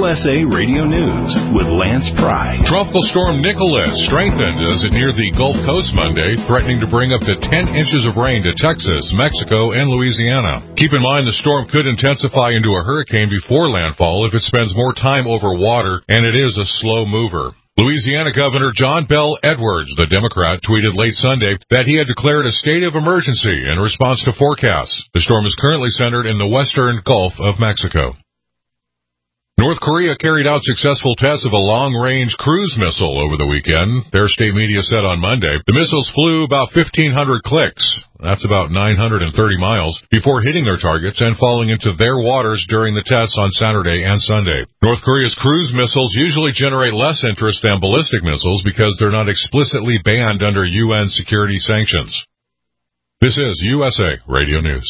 USA Radio News with Lance Pry. Tropical storm Nicholas strengthened as it neared the Gulf Coast Monday, threatening to bring up to 10 inches of rain to Texas, Mexico, and Louisiana. Keep in mind the storm could intensify into a hurricane before landfall if it spends more time over water, and it is a slow mover. Louisiana Governor John Bel Edwards, the Democrat, tweeted late Sunday that he had declared a state of emergency in response to forecasts. The storm is currently centered in the western Gulf of Mexico. North Korea carried out successful tests of a long-range cruise missile over the weekend. Their state media said on Monday the missiles flew about 1,500 clicks. That's about 930 miles before hitting their targets and falling into their waters during the tests on Saturday and Sunday. North Korea's cruise missiles usually generate less interest than ballistic missiles because they're not explicitly banned under UN security sanctions. This is USA Radio News.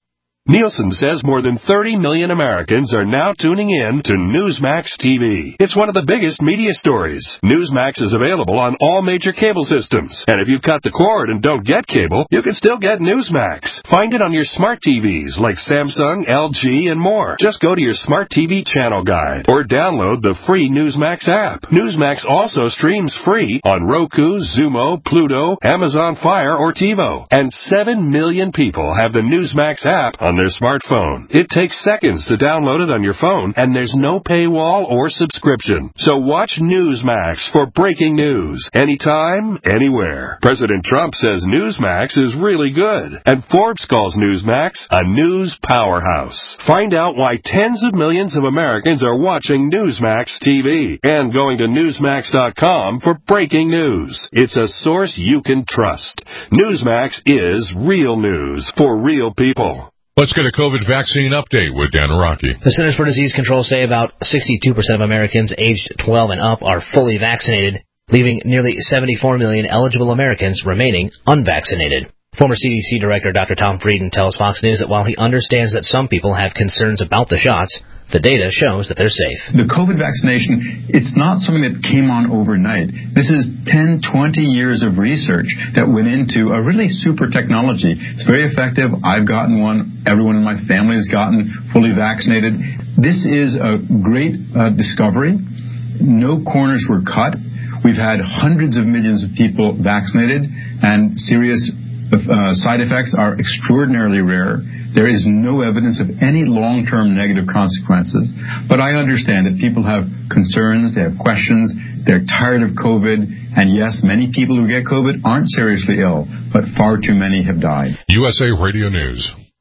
Nielsen says more than 30 million Americans are now tuning in to Newsmax TV. It's one of the biggest media stories. Newsmax is available on all major cable systems. And if you cut the cord and don't get cable, you can still get Newsmax. Find it on your smart TVs like Samsung, LG, and more. Just go to your smart TV channel guide or download the free Newsmax app. Newsmax also streams free on Roku, Xumo, Pluto, Amazon Fire, or TiVo. And 7 million people have the Newsmax app on their smartphone. It takes seconds to download it on your phone, and there's no paywall or subscription. So watch Newsmax for breaking news, anytime, anywhere. President Trump says Newsmax is really good, and Forbes calls Newsmax a news powerhouse. Find out why tens of millions of Americans are watching Newsmax TV and going to Newsmax.com for breaking news. It's a source you can trust. Newsmax is real news for real people. Let's get a COVID vaccine update with Dan Araki. The Centers for Disease Control say about 62% of Americans aged 12 and up are fully vaccinated, leaving nearly 74 million eligible Americans remaining unvaccinated. Former CDC Director Dr. Tom Frieden tells Fox News that while he understands that some people have concerns about the shots, the data shows that they're safe. The COVID vaccination, it's not something that came on overnight. This is 10, 20 years of research that went into a really super technology. It's very effective. I've gotten one. Everyone in my family has gotten fully vaccinated. This is a great discovery. No corners were cut. We've had hundreds of millions of people vaccinated, and serious side effects are extraordinarily rare. There is no evidence of any long-term negative consequences. But I understand that people have concerns, they have questions, they're tired of COVID, and yes, many people who get COVID aren't seriously ill, but far too many have died. USA Radio News.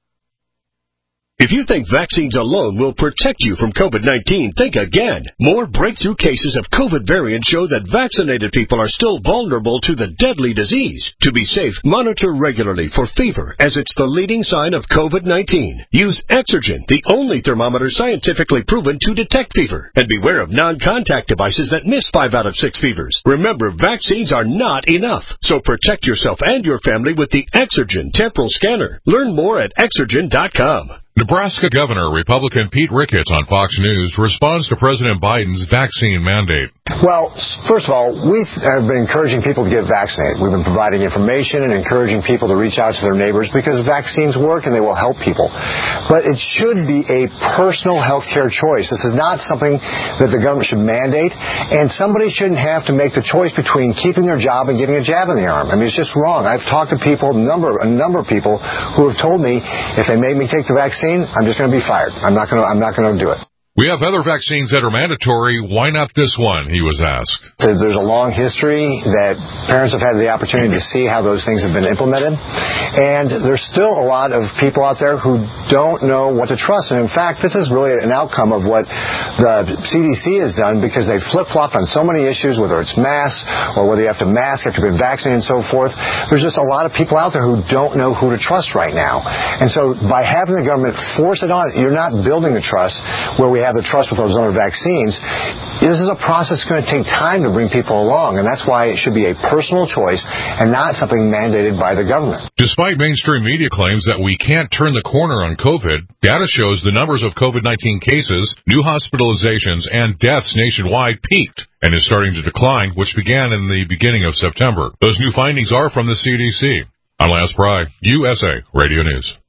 If you think vaccines alone will protect you from COVID-19, think again. More breakthrough cases of COVID variants show that vaccinated people are still vulnerable to the deadly disease. To be safe, monitor regularly for fever, as it's the leading sign of COVID-19. Use Exergen, the only thermometer scientifically proven to detect fever. And beware of non-contact devices that miss 5 out of 6 fevers. Remember, vaccines are not enough. So protect yourself and your family with the Exergen temporal scanner. Learn more at Exergen.com. Nebraska Governor Republican Pete Ricketts on Fox News responds to President Biden's vaccine mandate. Well, first of all, we have been encouraging people to get vaccinated. We've been providing information and encouraging people to reach out to their neighbors because vaccines work and they will help people. But it should be a personal health care choice. This is not something that the government should mandate, and somebody shouldn't have to make the choice between keeping their job and getting a jab in the arm. I mean, it's just wrong. I've talked to people, a number of people who have told me if they make me take the vaccine, I'm just going to be fired. I'm not going to do it. We have other vaccines that are mandatory. Why not this one, he was asked. So there's a long history that parents have had the opportunity to see how those things have been implemented. And there's still a lot of people out there who don't know what to trust. And in fact, this is really an outcome of what the CDC has done because they've flip-flopped on so many issues, whether it's masks or whether you have to mask after you've been vaccinated and so forth. There's just a lot of people out there who don't know who to trust right now. And so by having the government force it on, you're not building the trust where we have the trust with those other vaccines. This is a process that's going to take time to bring people along, and that's why it should be a personal choice and not something mandated by the government. Despite mainstream media claims that we can't turn the corner on COVID, data shows the numbers of COVID-19 cases, new hospitalizations, and deaths nationwide peaked and is starting to decline, which began in the beginning of September. Those new findings are from the CDC. I'm Lance Pry, USA Radio News.